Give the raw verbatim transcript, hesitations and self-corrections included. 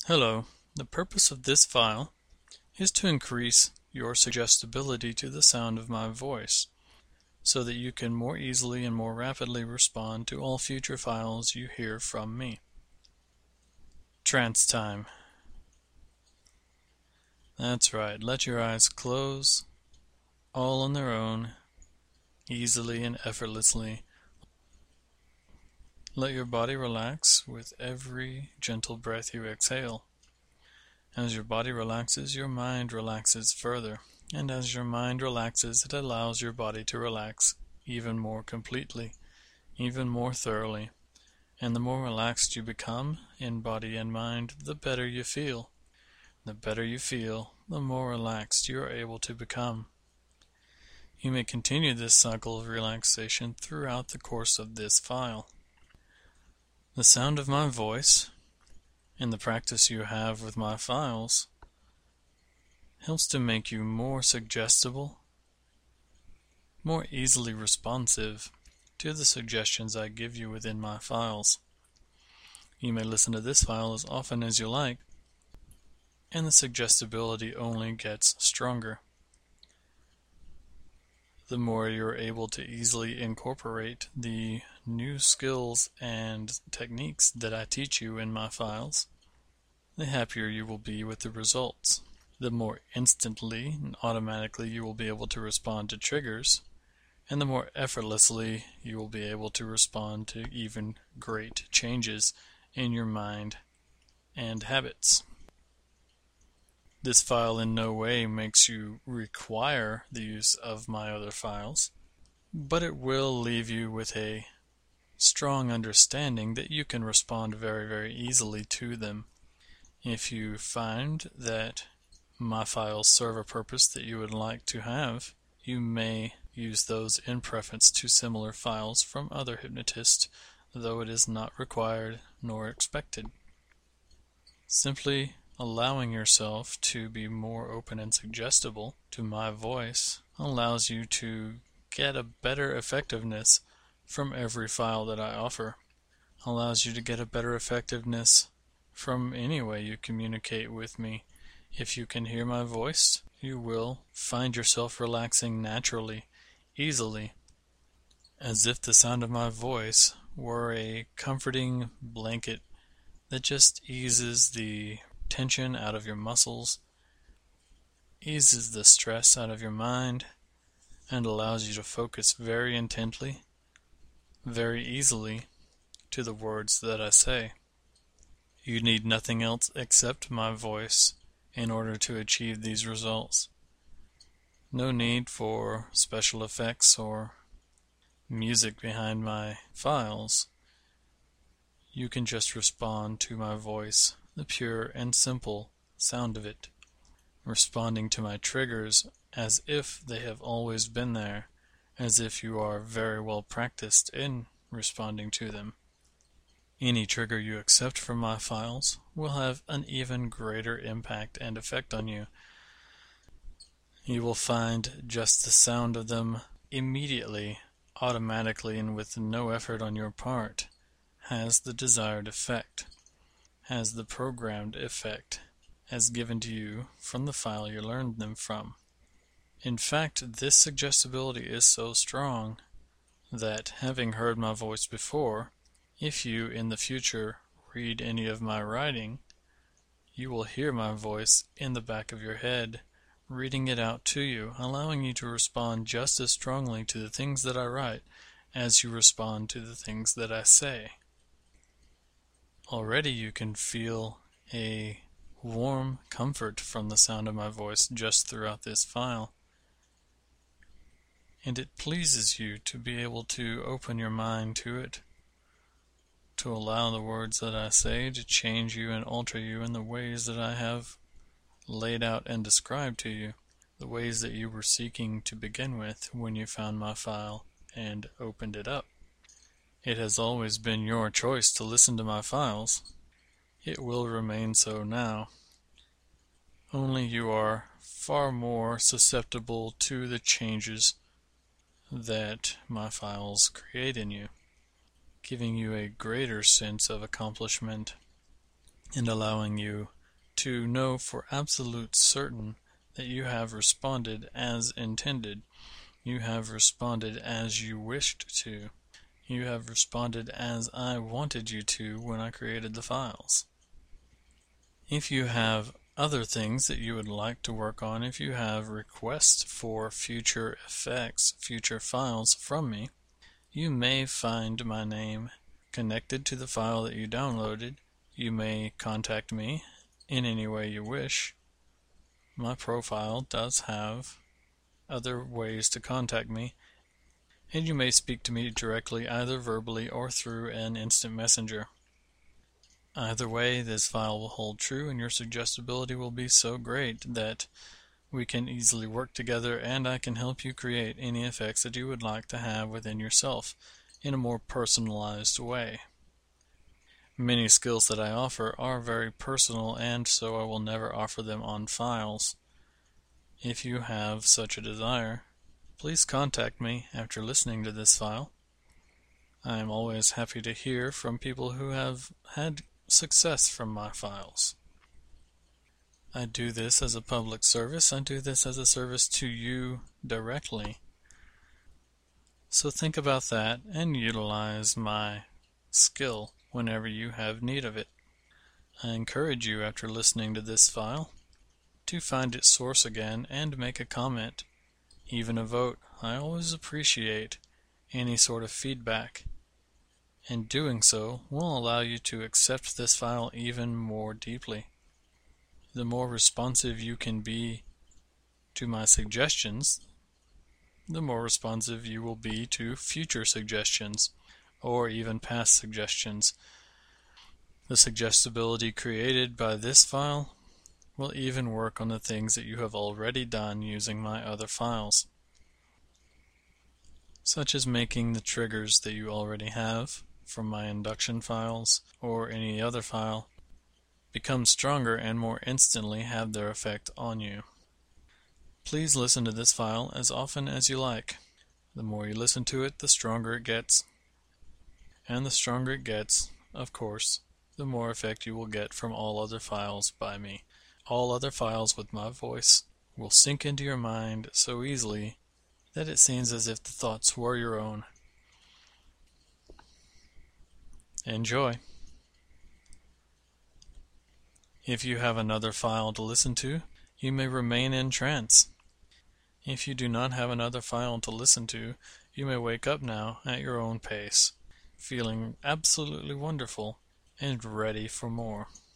Hello. The purpose of this file is to increase your suggestibility to the sound of my voice so that you can more easily and more rapidly respond to all future files you hear from me. Trance time. That's right. Let your eyes close all on their own, easily and effortlessly. Let your body relax with every gentle breath you exhale. As your body relaxes, your mind relaxes further, and as your mind relaxes, it allows your body to relax even more completely, even more thoroughly. And the more relaxed you become in body and mind, the better you feel. The better you feel, the more relaxed you are able to become. You may continue this cycle of relaxation throughout the course of this file. The sound of my voice, and the practice you have with my files, helps to make you more suggestible, more easily responsive to the suggestions I give you within my files. You may listen to this file as often as you like, and the suggestibility only gets stronger. The more you're able to easily incorporate the new skills and techniques that I teach you in my files, the happier you will be with the results. The more instantly and automatically you will be able to respond to triggers, and the more effortlessly you will be able to respond to even great changes in your mind and habits. This file in no way makes you require the use of my other files, but it will leave you with a strong understanding that you can respond very, very easily to them. If you find that my files serve a purpose that you would like to have, you may use those in preference to similar files from other hypnotists, though it is not required nor expected. Simply allowing yourself to be more open and suggestible to my voice allows you to get a better effectiveness from every file that I offer. Allows you to get a better effectiveness from any way you communicate with me. If you can hear my voice, you will find yourself relaxing naturally, easily, as if the sound of my voice were a comforting blanket that just eases the tension out of your muscles, eases the stress out of your mind, and allows you to focus very intently, very easily, to the words that I say. You need nothing else except my voice in order to achieve these results. No need for special effects or music behind my files. You can just respond to my voice, the pure and simple sound of it, responding to my triggers as if they have always been there, as if you are very well practiced in responding to them. Any trigger you accept from my files will have an even greater impact and effect on you. You will find just the sound of them immediately, automatically, and with no effort on your part, has the desired effect, has the programmed effect, as given to you from the file you learned them from. In fact, this suggestibility is so strong that, having heard my voice before, if you in the future read any of my writing, you will hear my voice in the back of your head, reading it out to you, allowing you to respond just as strongly to the things that I write as you respond to the things that I say. Already you can feel a warm comfort from the sound of my voice just throughout this file. And it pleases you to be able to open your mind to it, to allow the words that I say to change you and alter you in the ways that I have laid out and described to you, the ways that you were seeking to begin with when you found my file and opened it up. It has always been your choice to listen to my files. It will remain so now. Only you are far more susceptible to the changes that my files create in you, giving you a greater sense of accomplishment and allowing you to know for absolute certain that you have responded as intended. You have responded as you wished to. You have responded as I wanted you to when I created the files. If you have other things that you would like to work on, if you have requests for future effects, future files from me, you may find my name connected to the file that you downloaded. You may contact me in any way you wish. My profile does have other ways to contact me, and you may speak to me directly either verbally or through an instant messenger. Either way, this file will hold true, and your suggestibility will be so great that we can easily work together, and I can help you create any effects that you would like to have within yourself in a more personalized way. Many skills that I offer are very personal, and so I will never offer them on files. If you have such a desire, please contact me after listening to this file. I am always happy to hear from people who have had success from my files. I do this as a public service. I do this as a service to you directly. So think about that and utilize my skill whenever you have need of it. I encourage you, after listening to this file, to find its source again and make a comment, even a vote. I always appreciate any sort of feedback, and doing so will allow you to accept this file even more deeply. The more responsive you can be to my suggestions, the more responsive you will be to future suggestions, or even past suggestions. The suggestibility created by this file will even work on the things that you have already done using my other files, such as making the triggers that you already have from my induction files or any other file become stronger and more instantly have their effect on you. Please listen to this file as often as you like. The more you listen to it, the stronger it gets. And the stronger it gets, of course, the more effect you will get from all other files by me. All other files with my voice will sink into your mind so easily that it seems as if the thoughts were your own. Enjoy. If you have another file to listen to, you may remain in trance. If you do not have another file to listen to, you may wake up now at your own pace, feeling absolutely wonderful and ready for more.